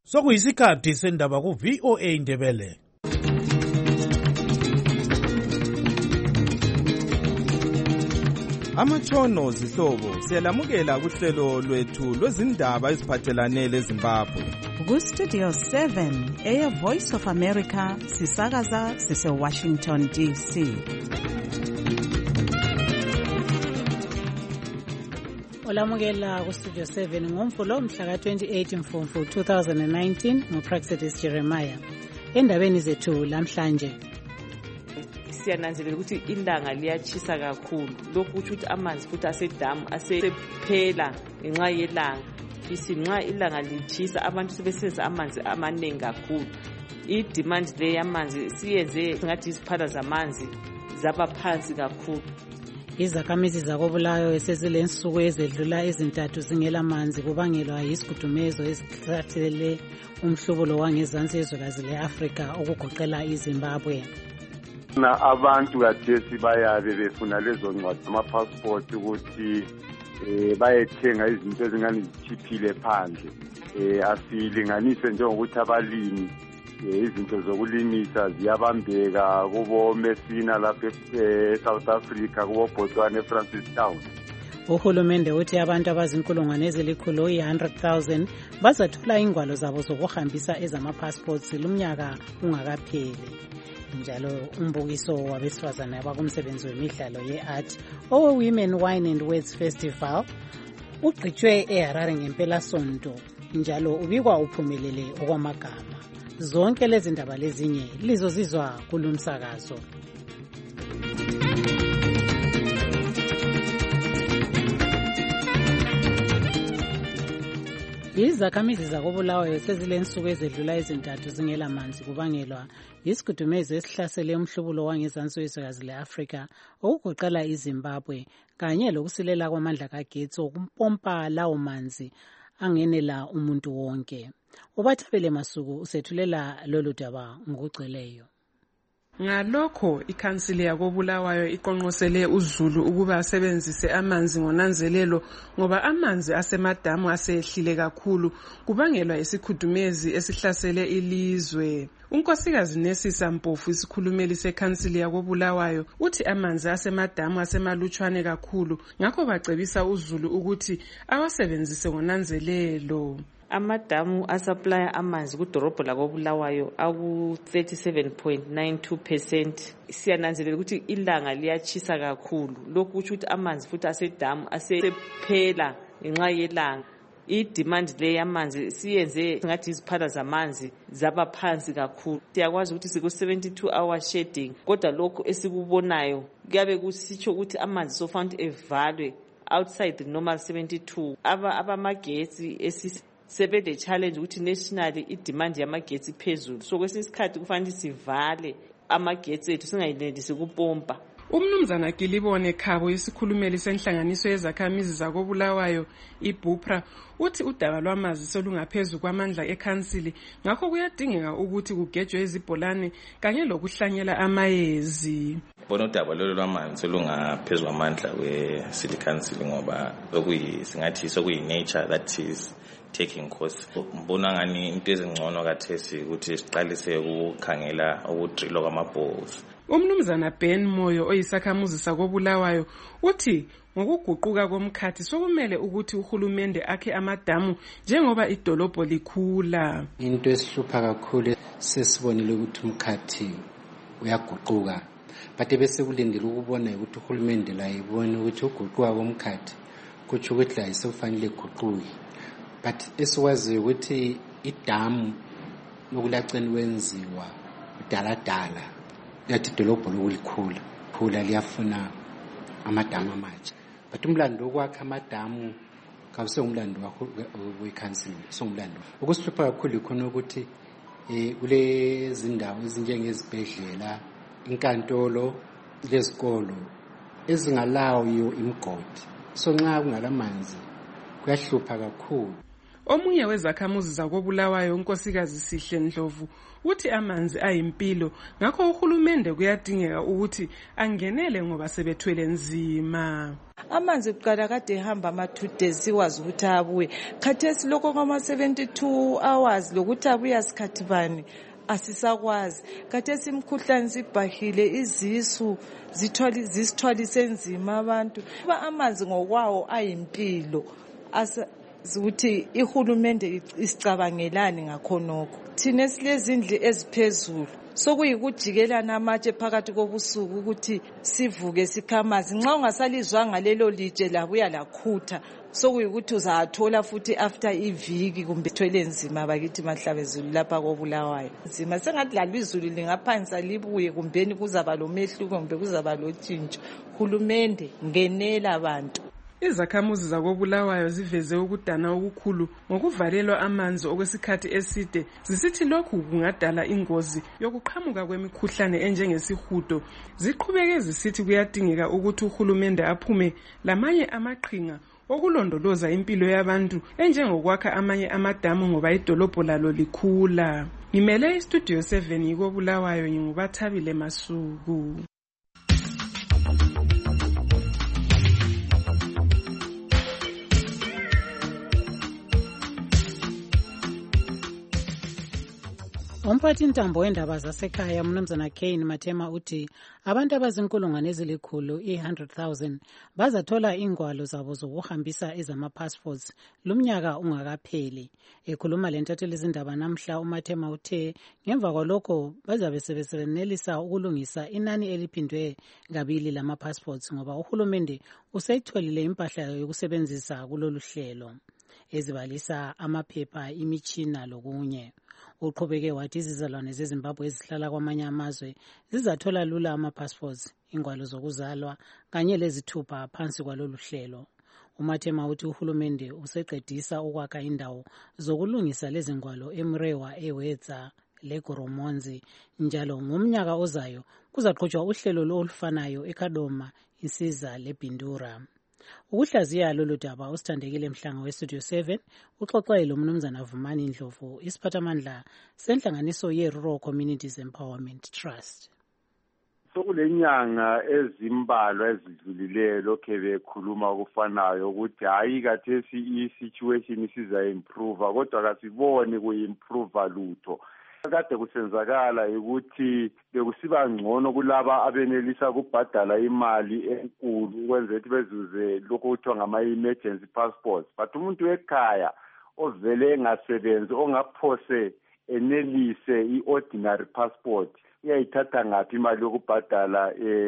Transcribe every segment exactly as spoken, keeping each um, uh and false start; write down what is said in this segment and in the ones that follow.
Sokuyisikhathi sendaba ku V O A Indebele. Amatshono zihlobo siyalamukela kuhlelo lwethu lwezindaba eziphathelane leZimbabwe. Ku Studio seven eya Voice of America sisakaza sise Washington D C. Olamukela ku Studio seven ngomvulo mhla ka twenty-eight Mfumfu two thousand nineteen nguPraxedis Jeremiah. Endabeni zethu lamhlanje siyananzelela ukuthi ilanga liyachisa kakhulu, lokhu ukuthi ukuthi amanzi futhi asedamu asephela ngenxa yelanga. Isi nxa ilanga lichisa abantu sebesebenzisa amanzi amaningi kakhulu. I-demand le yamanzi siyenze ngathi iziphala zamanzi zaba phansi kakhulu. Izakhamizi zakobulawayo esezilensuku ezedlula ezintathu zingela manzi kubangelwa yisigudumezo esithathelele umhlobo wangezansi ezwekazi le-Afrika okugoqela iZimbabwe. Na abantu kathesi bayabe befuna lezo ncwadi ama-passport ukuthi eh bayethenga izinto ezingani zithiphile phandle. Eh asilinganise njengokuthi abalimi izinto zokulimisa ziyabambeka kubo Messina lapha eSouth Africa, kubo Botswana eFrancistown. Uhulumende uthi abantu abazinkulungwane ezilikhulu one hundred thousand bazathola ingwalo zabo zokuhambisa ezama-passports lumnyaka ungakapheli. Njalo umbukiso wabesifazana abakumsebenzi wemidlalo ye-art owe-Women Wine and Words Festival ugqitshwe eHarare ngempela sonto, njalo ubikwa uphumelele okwamagama. Zonke lezi ndaba lezinye lizozizwa kulumsakazo. Izakhamizi zakobulawayo sezilensuku ezedlula ezintathu zingela manzi kubangelwa yisigudumezo esihlasele umhlubulo wangezansi wezwekazi le-Afrika okugoqela iZimbabwe kanye lokusilela kwamandla kagetsi okumpompa lawo manzi angenela umuntu wonke. Ubathabele Masuku usethulela lolu daba ngokugcweleyo. Ngalokho ikhansili yakobulawayo iqonqosele uZulu ukuba asebenzise amanzi ngonanzelelo ngoba amanzi asemadamu asehlile kakhulu kubangelwa isikhudumezi esihlasele ilizwe. Unkosikazi Nesisa Mpofu, isikhulumeli sekhansili yakobulawayo, uthi amanzi asemadamu asemalutshwane kakhulu, ngakho bacebisa uZulu ukuthi awasebenzise ngonanzelelo. Amadamu asupply amanzi kudorobho lakobulawayo aku thirty-seven point nine two percent. Siyananzelela ukuthi ilanga liyachisa kakhulu, lokhu ukuthi amanzi futhi asedamu asephela ngenxa yelanga. I-demand le yamanzi siyenze ngathi iziphala zamanzi zaba phansi kakhulu. Siyakwazi ukuthi siku seventy-two hour shedding, kodwa lokho esikubonayo kuyabe kusitsho ukuthi amanzi sofanele evalwe outside the normal seventy-two. Aba abamagetsi esi sebe the challenge ukuthi nationally i-demand yamagetsi phezulu, so kwesinye isikhathi kufanele sivale amagetsi ethu singayenelisi kupompa. Umnumzana Gilibone Khabo, isikhulumeli senhlanganiso yezakhamizi zakobulawayo iBupra, uthi udaba lwamazi solungaphezulu kwamandla ekhansili, ngakho kuyadingeka ukuthi kugejwe izibholane kanye lokuhlanyela amayezi. Bona udaba lolu lwamanzi solungaphezulu kwamandla we-city council ngoba okuyisingathi sokuyi-nature that is taking course. Mbona ngani into ezingcono kathesi ukuthi siqalise ukukhangela ukudrillwa kwamabholes. Umnumzana Ben Moyo oyisakhamuzi sakobulawayo uthi ngokuguquka komkhathi sokumele ukuthi uhulumende akhe amadamu njengoba idolobho likhula. Into esihlupha kakhulu sesibonile ukuthi umkhathi uyaguquka, but bese kulindele ukubona ukuthi uhulumende la ibone ukuthi uguquka komkhathi kuthi ukuthi la isofanele guquke. But esiwazi ukuthi idamu lokulaceni wenziwa dala dala yathi idolobho lokulikhula khula liyafuna amadamu amatsha, but umlando okwakha amadamu kawuse umlando wekhansili, songumlando ukusihlupha kakhulu khona ukuthi eh kulezi ndawo ezinjengezibhedlela, inkantolo, lezikolo ezingalawo imigodi, so nxa kungalamanzi kuyahlupha kakhulu. Omunye wezakhamuzi zakobulawayo unkosikazi Sihle Ndlovu uthi amanzi ayimpilo, ngakho uhulumende kuyadingeka ukuthi angenele ngoba sebethwele nzima. Amanzi kuqala kade ehamba ama two days siwazi ukuthi abuye. Khathesi lokho kwama seventy-two hours lokuthi abuya sikhathi bani asisakwazi. Khathesi imkhuhlane sibhahile, izisu zithwali zisithwalise nzima abantu. Ba amanzi ngokwawo ayimpilo. Asa ukuthi ihulumende isicabangelani ngakhonokho. Thina silezindlu eziphezulu sokuyikujikelana amatshe phakathi kobusuku ukuthi sivuke sikhamazi. Nxa ungasalizwanga lelo litshe labuya lakhutha sokuyikuthi uzathola futhi after iviki kumbe thwele nzima bakithi Mahlabezulu lapha kobulawayo. Nzima sengathi lalwizulu lingaphansi libuye kumbeni kuzaba lomehluko kumbe kuzaba lotshintsho. Hulumende ngenela abantu. Izakhamuzi zakobulawayo ziveze ukudana okukhulu ngokuvalelwa amanzi okwesikhathi eside, zisithi lokhu kungadala ingozi yokuqhamuka kwemikhuhlane enjengesihudo. Ziqhubeke zisithi kuyadingeka ukuthi uhulumende aphume lamanye amaqhinga okulondoloza impilo yabantu enjengokwakha amanye amadamu ngoba idolobho lalo likhula. Ngimele istudio seven yikobulawayo ngingubathabile Masuku. Umphathi ntambo wendaba zasekhaya Mnumzana Kane Mathema uthi abantu abazinkulungwane ezilikhulu i one hundred thousand bazathola ingwalo zabo zokuhambisa ezama passports lumnyaka ungakapheli. Ekhuluma lentatheli izindaba namhla uMathema uthe ngemva kwalokho bazabe sebenelisa ukulungisa inani eliphindwe kabili lama passports ngoba uhulumende useyitholile impahla yokusebenzisa kulolu hlelo ezibalisa amaphepha, imitshina lokunye. Uqhubeke wathi izizalwane zeZimbabwe ezihlala kwamanye amazwe zizathola lula ama-passports, ingwalo zokuzalwa kanye lezithupha phansi kwalolu hlelo. uMathema uthi uhulumende useqedisa ukwakha indawo zokulungisa lezi ngwalo eMrewa, eWedza leGoromonzi, njalo ngomnyaka ozayo kuzaqhutshwa uhlelo olufanayo eKadoma, Insiza leBindura. Ukuhlaziya lolu daba usithandekile Mhlanga weStudio seven uxoxele lo Mnumzana Vumani Ndlovu, isiphathamandla senhlanganiso ye-Rural Communities Empowerment Trust. Sokulenyanga ezimbalwa ezidlulileyo lokho bekhuluma ukufanayo ukuthi hayi kathesi i-situation isiza improve kodwa kasiboni kuimprove lutho. Kade kusenzakala ukuthi bekusiba ngcono kulaba abenelisa ukubhadala imali enkulu ukwenza ukuthi bezuze lokho kuthiwa ngama-emergency passports. But umuntu ekhaya ovele engasebenzi ongaphose enelise i-ordinary passport uyayithatha ngaphi imali yokubhadala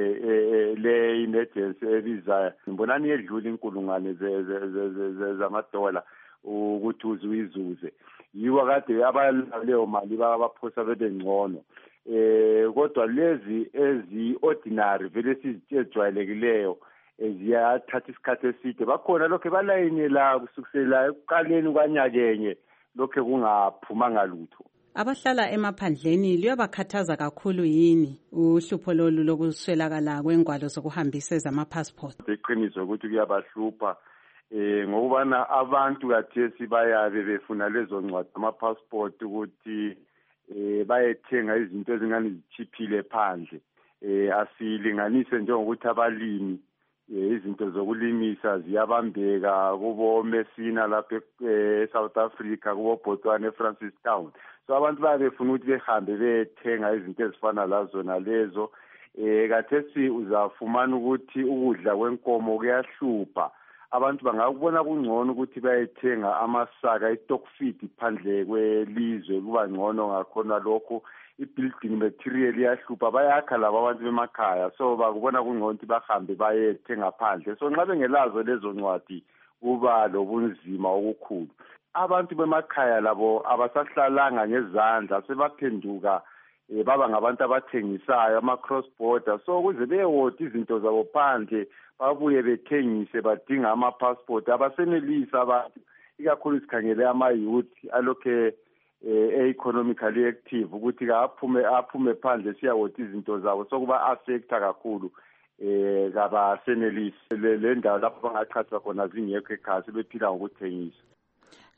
le emergency ebiza ngibonani yedlula inkulungwane zamadola ukuthi uzuyizuze. Yiwa kade abaleyo mali babaphosa bebe ngcono. Eh kodwa lezi ezi-ordinary vele sizijwayelekileyo ziyathatha isikhathi eside. Bakhona lokho balayinela kusukisela ekuqaleni kwanyakenye lokho kungaphumanga lutho. Abahlala emaphandleni liyabakhathaza kakhulu yini uhlupho lolu lokuswelakala kwengwalo zokuhambisa ezama-passport? Iqiniso ukuthi kuyabahlupha eh ngokubana abantu kathesi bayabe befuna lezo ncwadi ama-passport ukuthi eh bayethenga izinto ezingani zichiphile phandle. Eh asilinganise njengokuthi abalimi izinto zokulimisa ziyabambeka kubo Messina lapha eSouth Africa, kubo Botswana, eFrancistown. So abantu bayabefuna ukuthi behambe bethenga izinto ezifana lazo nalezo. Eh kathesi uzafumana ukuthi ukudla kwenkomo kuyahlupha. Abantu bangakubona kungcono ukuthi bayethenga amasaka i-stock feed phandle kwelizwe kuba ngcono ngakhona lokho i-building material iyahlupha bayakha laba abantu bemakhaya, so bakubona kungcono ukuthi bahambe bayethenga phandle. So nxa bengelazo lezo ncwadi kuba lobunzima obukhulu. Abantu bemakhaya labo abasahlalanga ngezandla sebaphenduka eh baba ngabantu abathengisayo ama-cross border, so kuze beyewota izinto zabo phandle babuye bethengise badinga ama-passport. Abasenelisa abantu ikakhulu sikhangele ama-youth alokhe e-economically active ukuthi aphume aphume phandle siyawota izinto zabo, sokuba affecta kakhulu eh kabasenelisi le ndawo lapho bangaqhathwa khona zingekho ekhaya sebephila ngokuthengisa.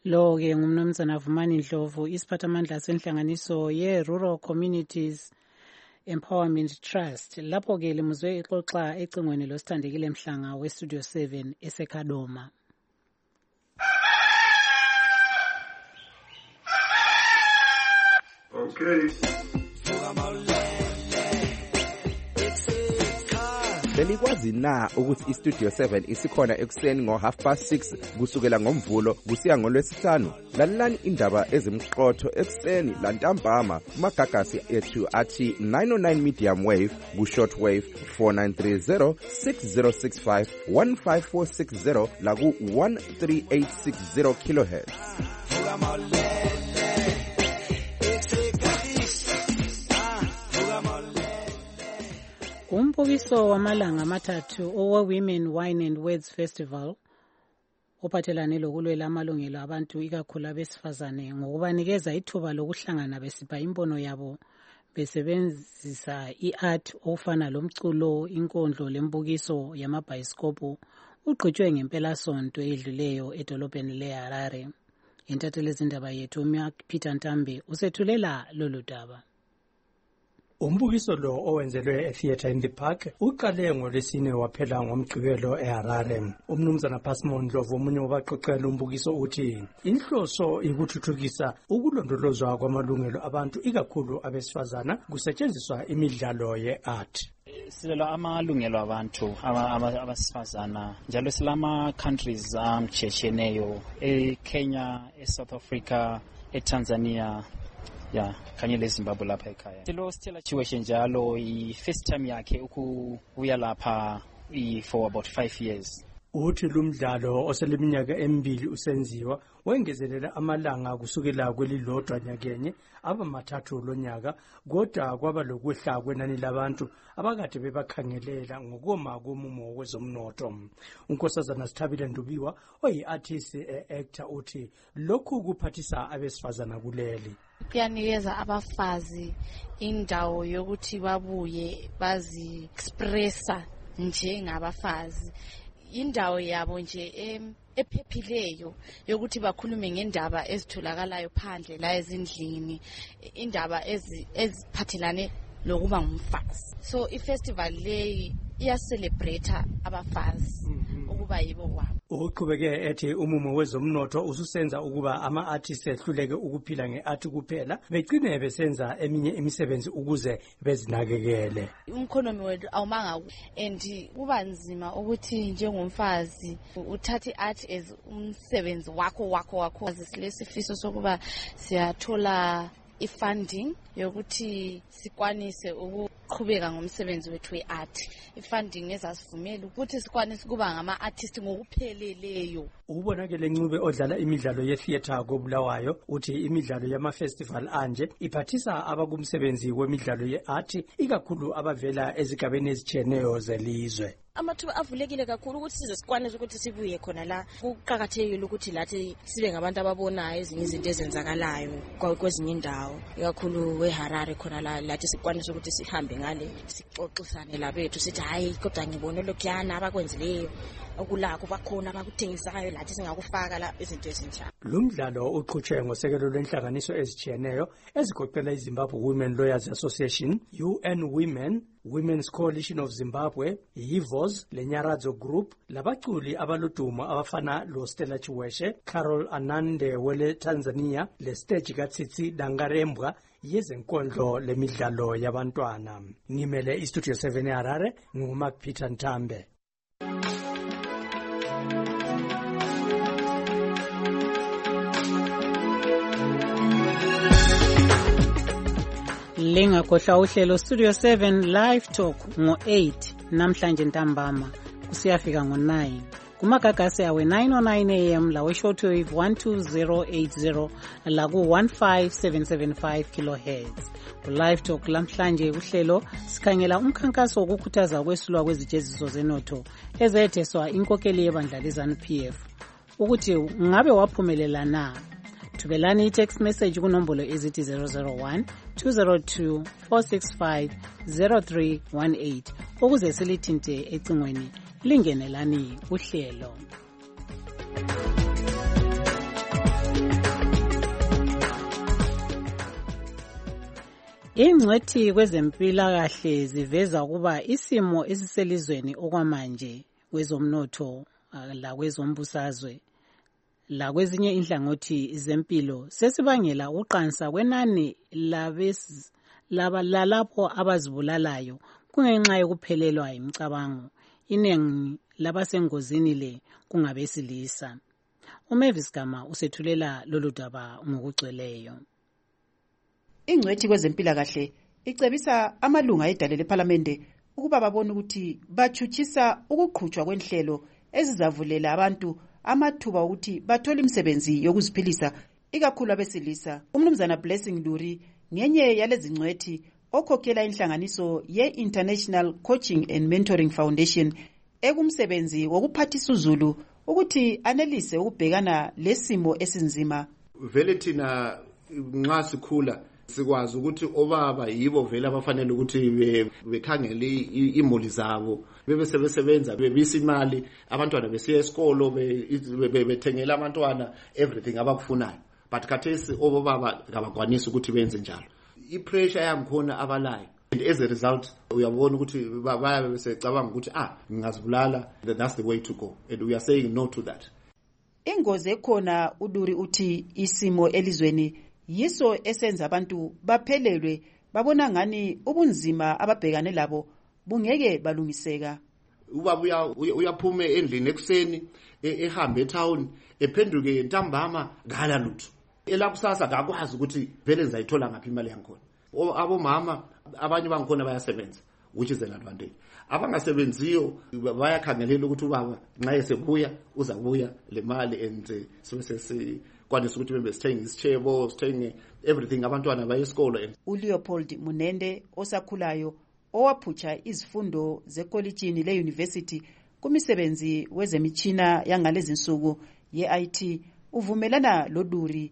Lo-ke ngumnumzana Vumani Ndlovu, isiphathamandla senhlanganiso ye-Rural Communities Empowerment Trust. Lapho-ke limuzwe ixoxa ecingweni losithandekile Mhlanga we-Studio seven eseKadoma. Okay. Belikwazi na ukuthi iStudio seven isikhona ekuseni ngo half past six kusukela ngomvulo kusiya ngolwesihlanu? Lalelani indaba ezimqotho ekuseni lantambama kumagagasi ethu athi nine oh nine medium wave ku short wave four nine three zero six zero six five one five four six zero la ku one three eight six zero kilohertz. Umbukiso wamalanga amathathu owe Women Wine and Words Festival ophathelane lokulwela amalungelo abantu ikakhulu abesifazane ngokubanikeza ithuba lokuhlangana besipha imbono yabo besebenzisa i-art ofana lomculo, inkondlo lembukiso yamabhayisikophu ugqitshwe ngempela sonto edluleyo edolobheni leHarare. Intatheli zindaba yethu uMark Peter Ntambe usethulela lolu daba. Umbukiso lo owenzelwe eTheatre in the Park uqale ngolesine waphela ngomgqibelo eHarare. Umnumzana Phasimo Ndlovu omunye wabaqoqela umbukiso uthi inhloso ikuthuthukisa ukulondolozwa kwamalungelo abantu ikakhulu abesifazana kusetshenziswa imidlalo ye-art. Silelo amalungelo abantu abasifazana njalo silama countries amchesheneyo eKenya, eSouth Africa, eTanzania ya kanye leZimbabwe lapha ekhaya. Silo Stella Chiweshe njalo i first time yakhe ukuya lapha for about five years. Uthi lumdlalo oseleminyaka emibili usenziwa wengezelela amalanga kusukela kwelilodwa nyakenye aba mathathu lonyaka kodwa kwaba lokwehla kwenani labantu abakade bebakhangelela ngokoma komumo wezomnotho. Unkosazana Sithabile Ndubiwa oyi-artist e-actor uthi lokhu kuphathisa abesifazana kuleli. Kuyanikeza abafazi indawo yokuthi babuye bazi expressa njengabafazi, indawo yabo nje ephephileyo yokuthi bakhulume ngendaba ezitholakalayo phandle la ezindlini, indaba eziphathelane lokuba ngumfazi. So ifestival leyi iyacelebrate abafazi ukuba yibo wabo. Uqhubeke ethi umumo wezomnotho ususenza ukuba ama-artists ehluleke ukuphila nge-art kuphela begcine besenza eminye imisebenzi ukuze bezinakekele. Umkhonomi wethu awumanga and kuba nzima ukuthi njengomfazi uthathe i-art as umsebenzi wakho wakho wakho. Silesifiso sokuba siyathola i-funding yokuthi sikwanise ukuqhubeka ngomsebenzi wethu we-art. I-funding ezasivumela ukuthi sikwanise ukuba ngama-artist ngokupheleleyo. Ubonakele Ncube odlala imidlalo ye-theatre koBulawayo uthi imidlalo yama-festival anje iphathisa abakumsebenzi wemidlalo ye-art ikakhulu abavela ezigabeni ezitshiyeneyo zelizwe. Amathuba avulekile kakhulu ukuthi sizosikwanisa ukuthi sibuye khona la. Kuqhakathekile ukuthi lathi sibe ngabantu ababonayo ezinye izinto ezenzakalayo kwezinye indawo ikakhulu weHarare khona la lathi sikwanisa ukuthi sihambe ngale sixoxisane labethu sithi hayi kodwa ngibone lokhuyana abakwenzileyo okulako bakhona abakuthengisayo lathi singakufaka la izinto ezinjalo. Lo mdlalo uqhutshwe ngosekelo lwenhlanganiso ezitshiyeneyo ezigoqela iZimbabwe Women Lawyers Association, U N Women, Women's Coalition of Zimbabwe, Yivos, leNyaradzo Group, labaculi abaludumo abafana lo Stella Chiweshe, Carol Anande wele Tanzania, le stage kaTsitsi Dangarembwa yezenkondlo lemidlalo yabantwana. Ngimele iStudio seven eHarare, nguMark Peter Ntambe. Lingakhohlwa uhlelo Studio seven Live Talk ngo eight namhlanje ntambama kusiyafika ngo nine. Kumagagasi awe nine oh nine a m lawe shortwave one two zero eight zero la ku one five seven seven five kilohertz. Ku Live Talk lamhlanje uhlelo sikhangela umkhankaso wokukhuthaza kwesulwa kwezijeziso zenotho ezetheswa inkokeli yebandla leZANU P F ukuthi ngabe waphumelela na. Thubelani i-text message kunombolo ezithi zero zero one two zero two four six five zero three one eight ukuze silithinte ecingweni lingenelani uhlelo. Ingcwethi kwezempilakahle ziveza ukuba isimo esiselizweni okwamanje kwezomnotho lakwezombusazwe lakwezinye inhlangothi zempilo sesibangela uqansa kwenani laba lalapho abazibulalayo kungenxa yokuphelelwa imicabango. Iningi labasengozini le kungabesilisa. uMavis Gama usethulela lolu daba ngokugcweleyo. Ingcwethi kwezempilakahle icebisa amalunga edale lePhalamende ukuba babone ukuthi bachuchisa ukuqhutshwa kwenhlelo ezizavulela abantu amathuba ukuthi bathole imisebenzi yokuziphilisa ikakhulu abesilisa. Umnumzana Blessing Luri ngenye yalezi ngcwethi okhokhela inhlanganiso ye-International Coaching and Mentoring Foundation ekumsebenzi wokuphathisa uzulu ukuthi anelise ukubhekana lesimo esinzima. Vele thina nxa sikhula sikwazi ukuthi obaba yibo vele abafanele ukuthi bekhangele imuli zabo bebe sebesebenza bebisa imali abantwana besiya esikolo bethengela abantwana everything abakufunayo, but khathesi obaba ngabakwanisa ukuthi benze njalo. I-pressure yamkhona abalayo, and as a result uyabona ukuthi bayabe besecabanga ukuthi ah ngingazibulala, that's the way to go, and we are saying no to that. Ingozi ekhona uDuri uthi isimo elizweni yiso esenza abantu baphelelwe babona ngani ubunzima ababhekane labo bungeke balungiseka. Ubaba uyaphuma endlini ekuseni ehambe etown ephenduke ntambama ngala lutho. Elakusasa akakwazi ukuthi vele ngizayithola ngaphi imali yankhona. Abomama abanye bangikhona bayasebenza, which is an advantage. Abangasebenziyo bayakhangelela ukuthi ubaba nxa esebuya uzabuya le mali and sibese kwanisa ukuthi bembe sithenge isitshebo, sithenge everything abantwana baye esikolo. uLeopold Munende osakhulayo owaphutsha izifundo zekolitshini le-university kumisebenzi wezemitshina yangalezi nsuku ye-I T uvumelana loDuri.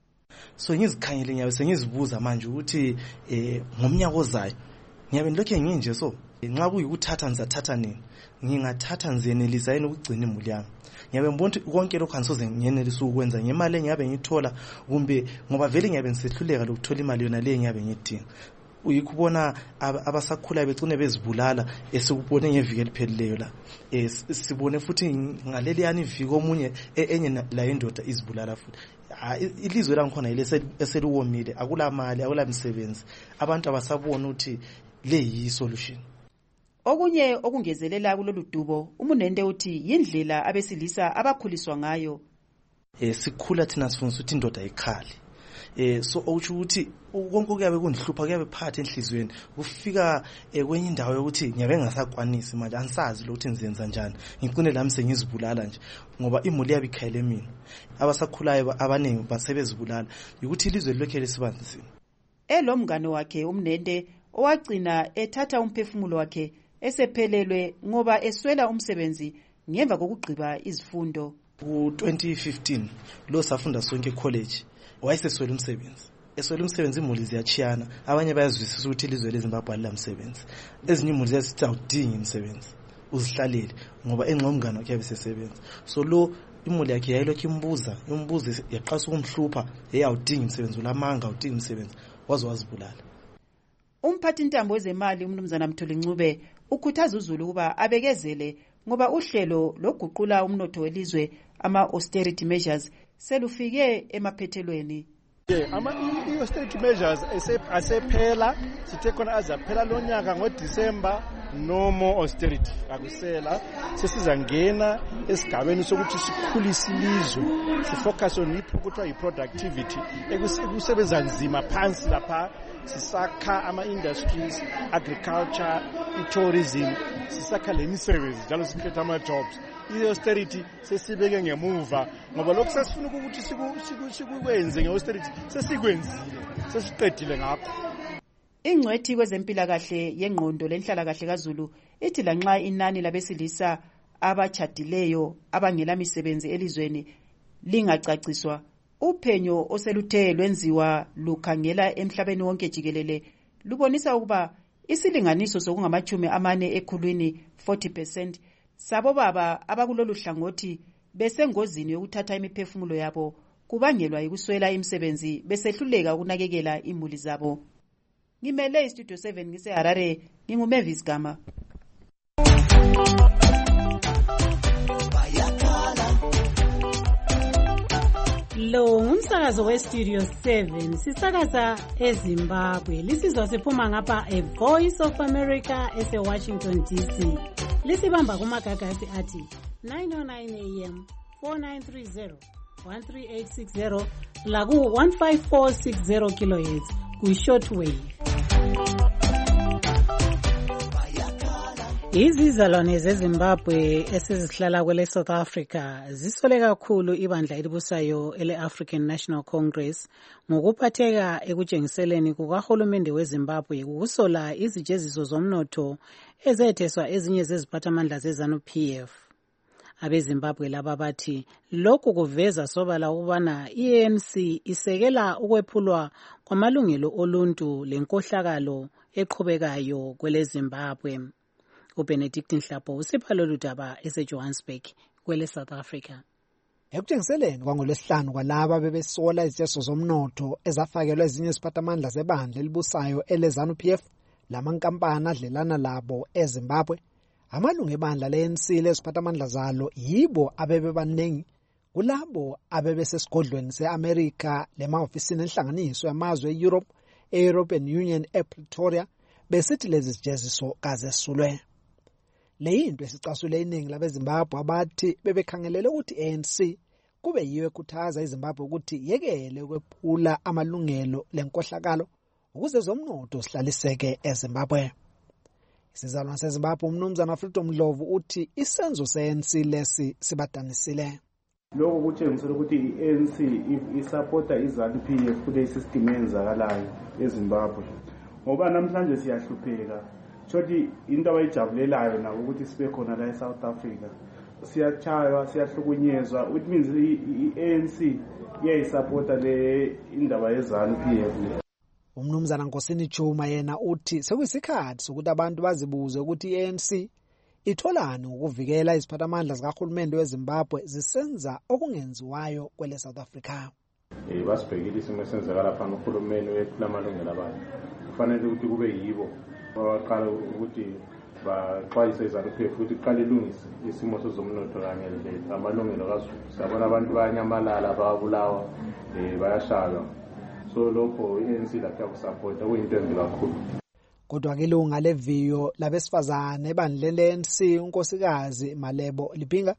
So ngizikhangele ngiyabe sengizibuza manje ukuthi eh ngomnyaka ozayo ngiyabe ngilokhe nginje, so nxa kuyikuthatha ngizathatha nini, ngingathatha ngizenelisa yini ukugcina imuli yami. Ngiyabe ngibona konke lokho angisoze ngiyenelisa ukwenza ngemali engiyabe ngithola, kumbe ngoba vele ngiyabe ngisehluleka lokuthola imali yona le ngiyabe ngidinga. Uyikubona abasakhula becine bezibulala esikubone ngeviki eliphelileyo la. Eh sibone futhi ngaleli yani iviki omunye enye la indoda izibulala futhi. Ilizwe la ngikhona ile eseliwomile, akula mali, akula misebenzi. Abantu abasabona ukuthi le yi solution. Okunye okungezelela kulolu dubo uMunende uthi yindlela abesilisa abakhuliswa ngayo. Eh sikhula thina sifuna ukuthi indoda ikhali. Eh so uthi ukuthi konke kuyabe kundihlupha kuyabe phathe enhlizweni ufika kwenye indawo yokuthi ngiyabe ngasakwanisi manje ansazi ukuthi ngizenza njani, ngicine lami sengizibulala nje ngoba imuli yabikhayele mina. Abasakhulayo abaningi basebezibulala ukuthi ilizwe lokho lesibanzima. Elomngane wakhe uMnende owagcina ethatha umphefumulo wakhe esephelelwe ngoba eswela umsebenzi ngemva kokugqiba izifundo. Ku twenty fifteen lo safunda sonke college wayeseswela umsebenzi. Eswela umsebenzi imuli ziyachiyana, abanye bayazwisisa ukuthi ilizwe leZimbabwe alilamisebenzi. Ezinye imuli ziyasithi awudingi umsebenzi, uzihlalele ngoba engqomngane wakhe yabesesebenza. So lo imuli yakhe yayilokho imbuza, imbuza yaqasa ukumhlupha, hey awudingi umsebenzi, ulamanga awudingi umsebenzi, waze wazibulala. Umphathi intambo wezemali uMnumzana Mthuli Ncube ukhuthaza uzulu ukuba abekezele ngoba uhlelo loguqula umnotho welizwe ama-austerity measures selufike emaphethelweni. Yeah, ama austerity measures asephela, sithe khona azaphela lo nyaka ngoDisemba, no more austerity akusela. Sesizangena esigabeni sokuthi sikhulise ilizwe, sifocus on ipho i-productivity ekusebenza nzima phansi lapha, sisakha ama-industries, agriculture, i-tourism, sisakha le misebenzi njalo sikhetha ama-jobs. I-austerity sesibeke ngemuva ngoba lokho sesifuna ukuthi sikwenze nge-austerity sesikwenzile, sesiqedile ngakho. Ingcwethi kwezempilakahle yengqondo lenhlalakahle kaZulu ithi lanxa inani labesilisa abachadileyo abangela misebenzi elizweni lingacaciswa, uphenyo oseluthe lwenziwa lukhangela emhlabeni wonke jikelele lubonisa ukuba isilinganiso sokungamachumi amane ekhulwini forty percent sabo baba abakulolu hlangothi besengozini yokuthatha imiphefumulo yabo kubangelwa yikuswela imisebenzi besehluleka ukunakekela imuli zabo. ngimele istudio seven ngiseharare ngingumavis Gama. Lo ngumsakazo westudio seven sisakaza eZimbabwe. Lisizwa siphuma ngapha e Voice of America ese Washington D C. Lisibamba kumagagasi athi nine oh nine A M, four nine three zero, one three eight six zero la ku one five four six zero kilohertz ku shortwave. Izizalwane zeZimbabwe esizihlala kwele South Africa zisole kakhulu ibandla elibusayo ele African National Congress ngokuphatheka ekutshengiseleni kukahulumende weZimbabwe ukusola izijeziso zomnotho ezetheswa ezinye zeziphathamandla zeZANU P F. AbeZimbabwe laba bathi lokhu kuveza sobala ukubana i-A N C isekela ukwephulwa kwamalungelo oluntu lenkohlakalo eqhubekayo kwele Zimbabwe. uBenedict Nhlapho usipha lolu daba eseJohannesburg kwele South Africa. Ekutshengiseleni kwangolesihlanu kwalaba bebesola izijeziso zomnotho ezafakelwa ezinye iziphathamandla zebandla elibusayo eleZANU P F lamankampani adlelana labo eZimbabwe, amalungu ebandla le-A N C leziphathamandla zalo yibo abebebaningi kulabo abebesesigodlweni se-America lemahofisini enhlanganiso yamazwe e-Europe e-European Union ePretoria besithi lezi zijeziso kazesulwe. Le yinto esicasule iningi labeZimbabwe abathi bebekhangelele ukuthi i-A N C kube yiyo ekhuthaza iZimbabwe ukuthi yekele ukwephula amalungelo lenkohlakalo ukuze zomnotho sihlaliseke eZimbabwe. Isizalwane seZimbabwe umnumzana Freedom Ndlovu uthi isenzo se-A N C lesi sibadanisile. Lokho kutshengisela ukuthi i-A N C isupporta iZANU P F kule system eyenzakalayo eZimbabwe. Ngoba namhlanje siyahlupheka. Shothi into abayijabulelayo nabo ukuthi sibe khona la eSouth Africa. Siyachaywa, siyahlukunyezwa. It means i-A N C iyayisupporta le indaba yeZANU P F. Umnumzana Nkosini Chuma yena uthi sekuyisikhathi sokuthi abantu bazibuze ukuthi i-A N C itholani ukuvikela iziphathamandla zikahulumende weZimbabwe zisenza okungenziwayo kwele South Africa. Eh basibhekile isimo esenzakala phana uhulumeni wephula amalungelo abantu. Kufanele ukuthi kube yibo baqala ukuthi baxwayise iZANU P F ukuthi iqale ilungise isimo sezomnotho kanye namalungelo kaZulu. Sabona abantu bayanyamalala babulawa eh bayashaywa. So lokho i-A N C lapha kusupporta kuyinto embi kakhulu. Kodwa ke ilunga leviyo labesifazane ebandleni le-A N C unkosikazi Malebo Lipinga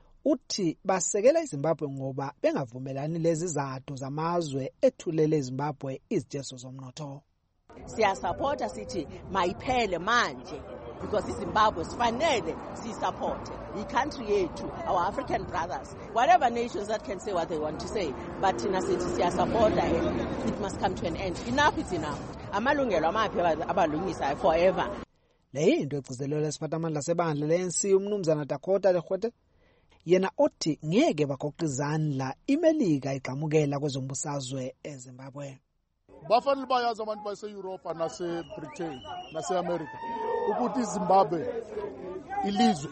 uthi basekela iZimbabwe ngoba bengavumelani lezi zathu zamazwe ethulele iZimbabwe izijeziso zomnotho. Siyasupporta sithi mayiphele manje because iZimbabwe sifanele siyisupport i-country yethu, our African brothers, whatever nations that can say what they want to say, but thina sithi siyasupporta and it must come to an end. Enough is enough. Amalungelo amaphi abalungisa forever. Le yinto egcizelelwe lesiphathamandla sebandla le-A N C umnumzana Dakota Legwete yena othi ngeke bagoqa izandla imelika igqamukela kwezombusazwe eZimbabwe. Bafanele bayazi abantu base-Europe nase-Britain nase-America ukuthi iZimbabwe ilizwe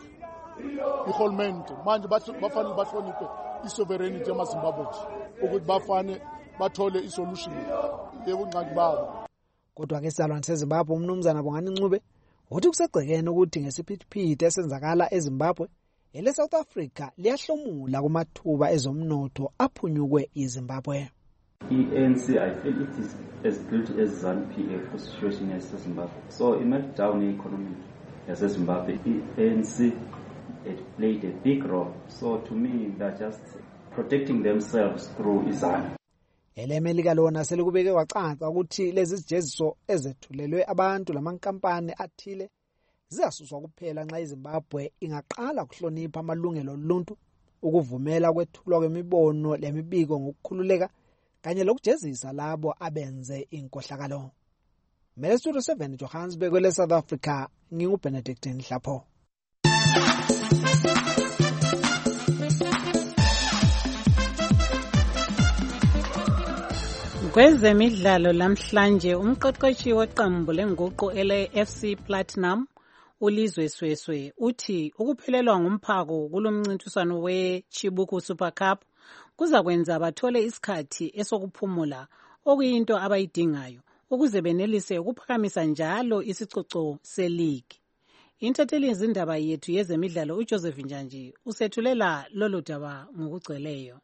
ihulumende manje bafanele bahloniphe isovereignty yamaZimbabwe ukuthi bafane bathole isolution yebungqangi babo. Kodwa ke isizalwane seZimbabwe umnumzana Bongani Ncube uthi kusegcekene ukuthi ngesiphithiphithi esenzakala eZimbabwe ele South Africa liyahlomula kumathuba ezomnotho aphunyukwe iZimbabwe. I-A N C, I feel it is as guilty as ZANU P F for situation as Zimbabwe. So in meltdown economy as Zimbabwe, the A N C it played a big role. So to me, they're just protecting themselves through ZANU. Elemelika lona selikubeke kwacanca ukuthi lezi zijeziso ezethulelwe abantu lamankampani athile ziyasuswa kuphela nxa iZimbabwe ingaqala kuhlonipha amalungelo oluntu, ukuvumela kwethulwa kwemibono lemibiko ngokukhululeka kanye lokujezisa labo abenze inkohlakalo. Mele Studio seven Johannesburg kwele South Africa, nginguBenedict Nhlapho. Kwezemidlalo lamhlanje umqeqeshi weqembu lenguqu ele F C Platinum uLizwe Sweswe uthi ukuphelelwa ngumphako kulomncintiswano weChibuku Super Cup kuza kwenza bathole isikhathi esokuphumula okuyinto abayidingayo ukuze benelise ukuphakamisa njalo isicoco seligi. Intatheli yezindaba yethu yezemidlalo uJoseph Njanji usethulela lolu daba ngokugcweleyo.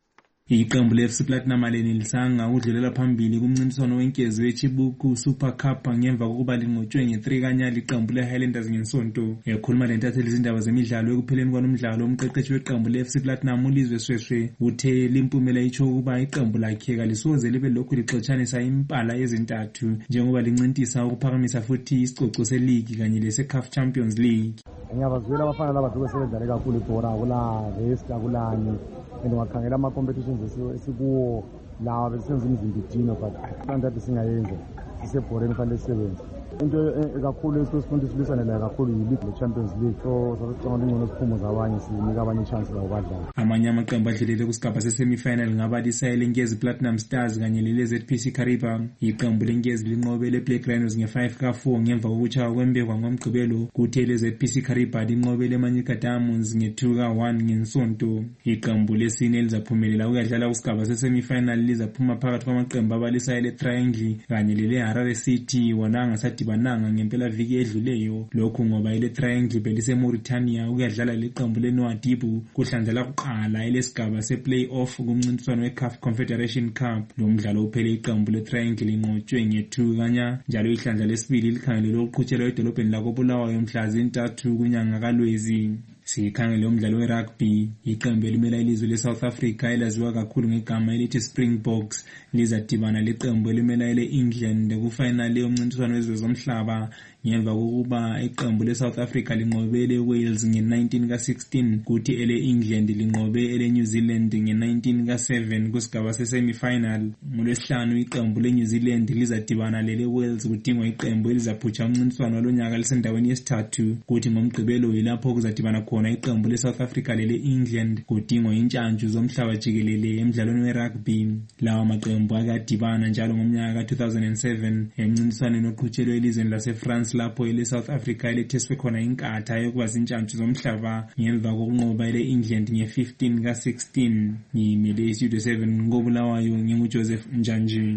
Iqembu le-F C Platinum alenelisa ukudlulela phambili kumncintiswano wenkezi weChibuku Super Cup ngemva kokuba linqotshwe nge-three kanyali iqembu le-Highlanders ngesonto. Ekhuluma lentatheli izindaba zemidlalo ekupheleni kwalomdlalo, umqeqeshi weqembu le-F C Platinum uLizwe Sweswe uthe limpumela itsho ukuba iqembu lakhe kalisoze libe lokhu lixotshanisa impala ezintathu njengoba lincintisa ukuphakamisa futhi isicoco seligi kanye lese-CAF Champions League. Ngiyabazwela abafana laba sebedlale kakhulu ibhola akula rest akulani engakhangela ama competitions esikuwo lawa besenza imizimba idina but kanti singayenza sisebhoreni fanele sisebenze. Into ekakhulu esifunda silisane la kakhulu yi-League Champions League, so sasicabanga ingcono siphumo zabanye sinika abanye i-chance la badlala. Amanye amaqembu adlulele kusigaba se-semi-final ngabalisa elenkezi Platinum Stars kanye le-Z P C Kariba. Iqembu lenkezi linqobe le-Black Rhinos nge-five ka four ngemva kokuchaywa kwembekwa ngomgqibelo, kuthe le-Z P C Kariba linqobe le-Manyika Diamonds nge-two ka one ngensonto. Iqembu lesine lizaphumelela ukuyadlala kusigaba se-semi-final lizaphuma phakathi kwamaqembu abalisa ele-Triangle kanye lele-Harare City wona ngasathi bananga ngempela viki edluleyo. Lokhu ngoba ile Triangle belise Mauritania ukuyadlala leqembu leNwadibu kuhlandlela kuqala elesigaba se-playoff kumncintiswano we-CAF Confederation Cup. Lo mdlalo uphele iqembu le-Triangle linqotshwe nge-two kanya, njalo ihlandla lesibili likhangelelwe ukuqhutshelwa edolobheni lakoBulawayo mhla zintathu kunyanga kaLwezi. Sikhangele umdlalo we-rugby, iqembu elimela ilizwe le-South Africa elaziwa kakhulu ngegama elithi Springboks lizadibana leqembu elimela ele-England kufinale yomncintiswano wezwe zomhlaba ngemva kokuba iqembu le-South Africa linqobele Wales nge-nineteen ka sixteen kuthi ele-England linqobe ele-New Zealand nge-nineteen ka seven kusigaba se-semi-final. Ngolwesihlanu iqembu le-New Zealand lizadibana lele-Wales kudingwa iqembu elizaphutsha umncintiswano walonyaka lisendaweni yesithathu, kuthi ngomgqibelo yilapho kuzadibana khona iqembu le-South Africa lele-England kudingwa intshantshu zomhlaba jikelele emdlalweni we-rugby. Lawa maqembu akadibana njalo ngomnyaka ka two thousand seven emncintiswaneni oqhutshelwe elizweni lase-France lapho ele-South Africa eletheswe khona inkatha yokuba zintshantshu zomhlaba ngemva kokunqoba ele-England nge-fifteen ka sixteen. Ngimele iStudio seven ngoBulawayo nginguJoseph Njanji.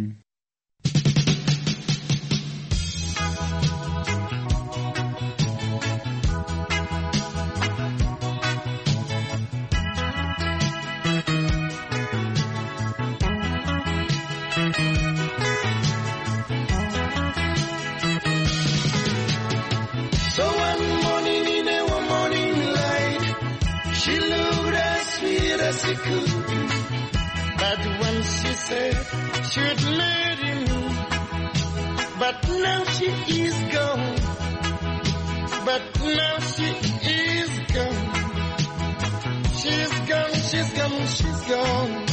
But when she said she'd marry me, but now she is gone, but now she is gone, she's gone, she's gone, she's gone.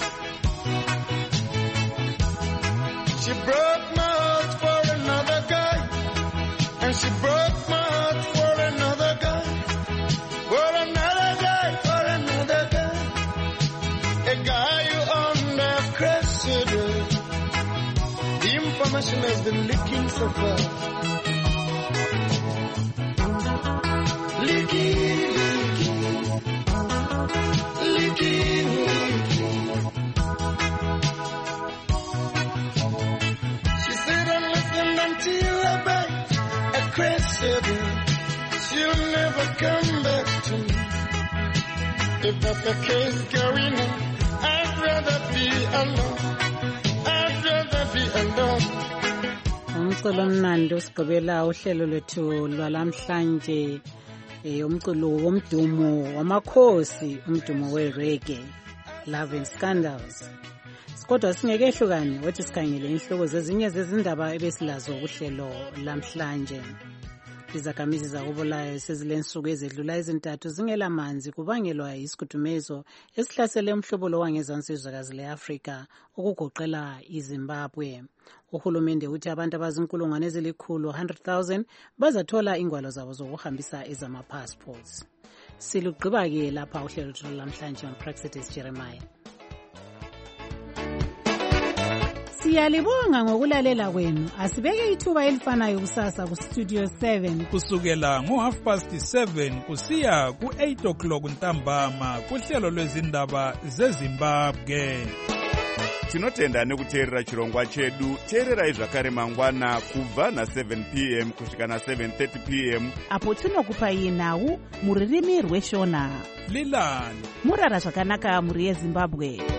She broke my heart for another guy, and she broke my heart for another guy, for another guy, for another guy. A guy who owned a cressida. The information has been leaking so far. Leaking, leaking, leaking, leaking. She said I listened until I buy a cressida. She'll never come back to me. If that's the case going on, I'd rather be alone. I'd rather be alone. Umculo mnandi usigqibela uhlelo lwethu lwalamhlanje, umculo womdumo wamakhosi, umdumo we-reggae, Love and Scandals. Kodwa singekehlukani wathi sikhangele inhloko zezinye zezindaba ebesilazo kuhlelo lamhlanje. Izakhamizi zakoBulawayo sezilensuku ezedlula ezintathu zingelamanzi kubangelwa isigudumezi esihlasele umhlobo wangezansi izwekazi le-Afrika ukugoqela iZimbabwe. Uhulumende uthi abantu abazinkulungwane ezilikhulu one hundred thousand bazathola ingwalo zabo zokuhambisa ezama-passports. Silugqiba-ke lapha uhlelo lwethu lamhlanje uPraxidis Jeremiah. Siyalibonga ngokulalela kwenu. Asibeke ithuba elifanayo kusasa ku Studio seven kusukela ngo half past seven kusiya ku eight o'clock ntambama kuhlelo lwezindaba zeZimbabwe. tinotenda nekuteerera chirongwa chedu. Teererai zvakare mangwana kubva na-seven p m kusvika na-seven thirty p m apo tinokupai nhau muririmi rweshona. Lilani murara zvakanaka muri yeZimbabwe.